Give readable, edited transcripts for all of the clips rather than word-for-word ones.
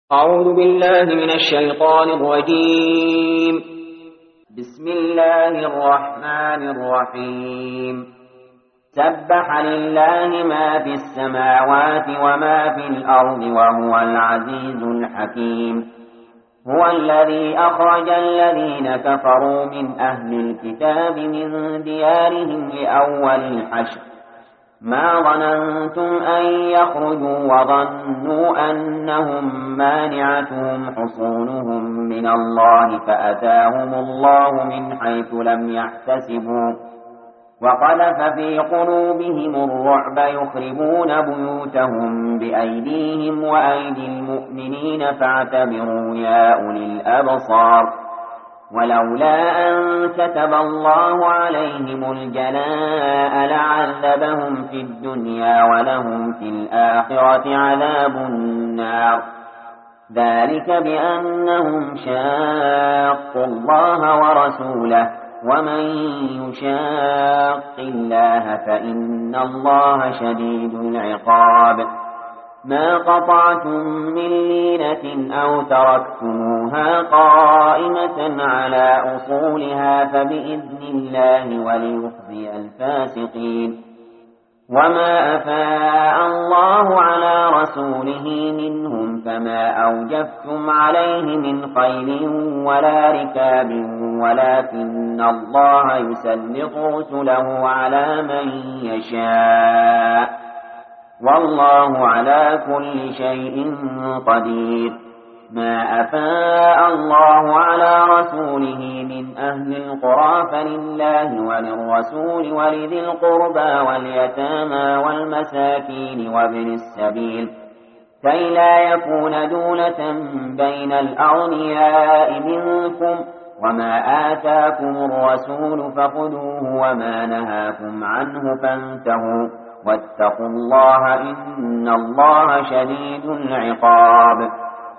أعوذ بالله من الشيطان الرجيم. بسم الله الرحمن الرحيم. سبح لله ما في السماوات وما في الأرض وهو العزيز الحكيم. هو الذي أخرج الذين كفروا من أهل الكتاب من ديارهم لأول الحشر ما ظننتم أن يخرجوا وظنوا أنهم مانعتهم حصونهم من الله فأتاهم الله من حيث لم يحتسبوا وقذف في قلوبهم الرعب يخربون بيوتهم بأيديهم وأيدي المؤمنين فاعتبروا يا أولي الأبصار. ولولا أن كتب الله عليهم الجلاء لعذبهم في الدنيا ولهم في الآخرة عذاب النار. ذلك بأنهم شاقوا الله ورسوله ومن يشاق الله فإن الله شديد العقاب. ما قطعتم من لينة أو تركتموها قائمة على أصولها فبإذن الله وليخزي الفاسقين. وما أفاء الله على رسوله منهم فما أوجفتم عليه من خيل ولا ركاب ولكن الله يسلط رسله على من يشاء والله على كل شيء قدير. ما أفاء الله على رسوله من أهل القرى فلله وللرسول ولذي القربى واليتامى والمساكين وابن السبيل كي لا يكون دولة بين الأغنياء منكم. وما آتاكم الرسول فخذوه وما نهاكم عنه فانتهوا واتقوا الله إن الله شديد العقاب.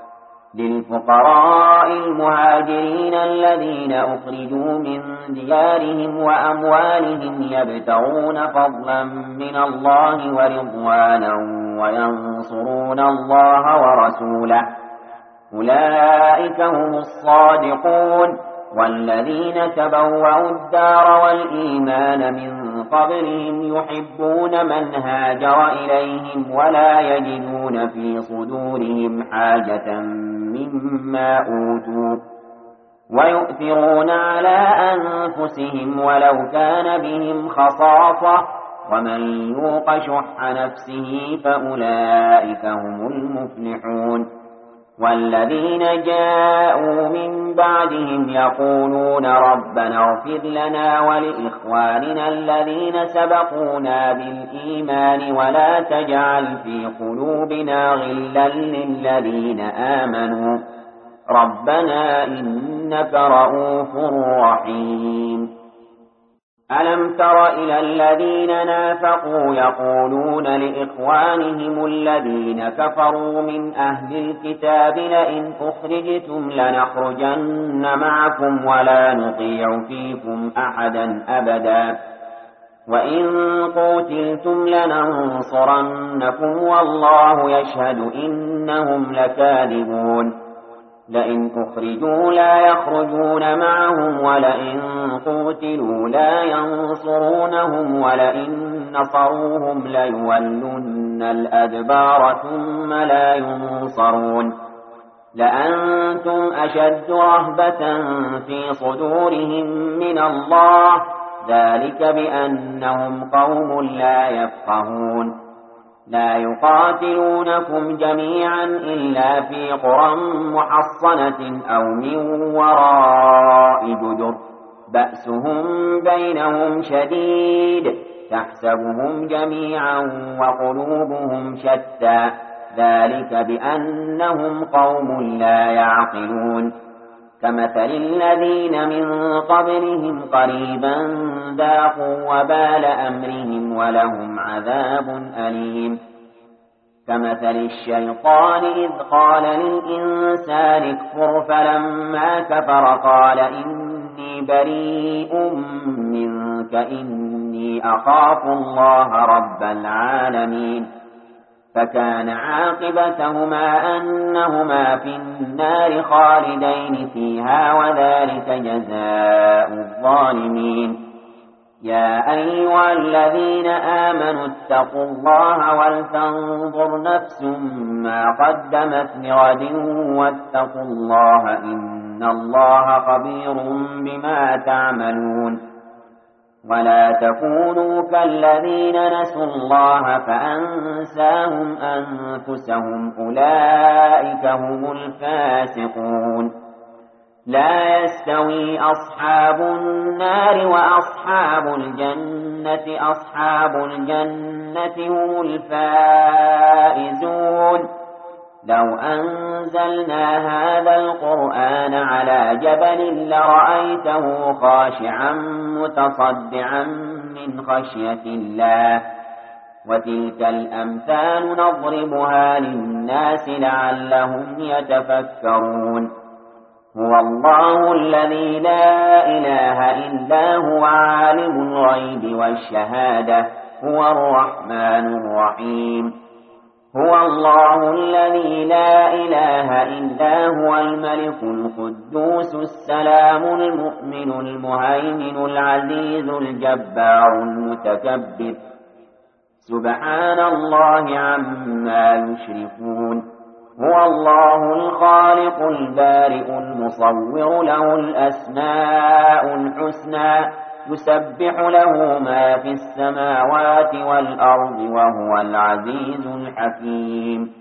للفقراء المهاجرين الذين أخرجوا من ديارهم وأموالهم يبتغون فضلا من الله ورضوانا وينصرون الله ورسوله أولئك هم الصادقون. والذين تبوأوا الدار والإيمان من قبلهم يحبون من هاجر إليهم ولا يجدون في صدورهم حاجة مما أوتوا ويؤثرون على أنفسهم ولو كان بهم خصاصة ومن يوق شح نفسه فأولئك هم المفلحون. والذين جاءوا من بعدهم يقولون ربنا اغفر لنا ولإخواننا الذين سبقونا بالإيمان ولا تجعل في قلوبنا غلا للذين آمنوا ربنا إنك رؤوف رحيم. ألم تر إلى الذين نافقوا يقولون لإخوانهم الذين كفروا من أهل الكتاب لئن أخرجتم لنخرجن معكم ولا نطيع فيكم أحدا أبدا وإن قتلتم لننصرنكم والله يشهد إنهم لكاذبون. لئن أخرجوا لا يخرجون معهم ولئن قتلوا لا ينصرونهم ولئن نصروهم ليولن الأدبار ثم لا ينصرون. لأنتم أشد رهبة في صدورهم من الله ذلك بأنهم قوم لا يفقهون. لا يقاتلونكم جميعا إلا في قرى محصنة أو من وراء جدر بأسهم بينهم شديد تحسبهم جميعا وقلوبهم شتى ذلك بأنهم قوم لا يعقلون. كمثل الذين من قبلهم قريبا ذاقوا وبال أمرهم ولهم عذاب أليم. كمثل الشيطان إذ قال للإنسان اكفر فلما كفر قال إني بريء منك إني أخاف الله رب العالمين. فكان عاقبتهما أنهما في النار خالدين فيها وذلك جزاء الظالمين. يا أيها الذين آمنوا اتقوا الله ولتنظر نفس ما قدمت لغد واتقوا الله إن الله خبير بما تعملون. ولا تكونوا كالذين نسوا الله فأنساهم أنفسهم أولئك هم الفاسقون. لا يستوي أصحاب النار وأصحاب الجنة أصحاب الجنة هم الفائزون. لو أنزلنا هذا القرآن على جبل لرأيته خاشعا متصدعا من خشية الله. وتلك الأمثال نضربها للناس لعلهم يتفكرون. هو الله الذي لا إله إلا هو عالم الغيب والشهادة هو الرحمن الرحيم. هو الله الذي لا إله إلا هو الملك القدوس السلام المؤمن المهيمن العزيز الجبار المتكبر سبحان الله عما يشركون. هو الله الخالق البارئ المصور له الأسماء الحسنى يسبح له ما في السماوات والأرض وهو العزيز الحكيم.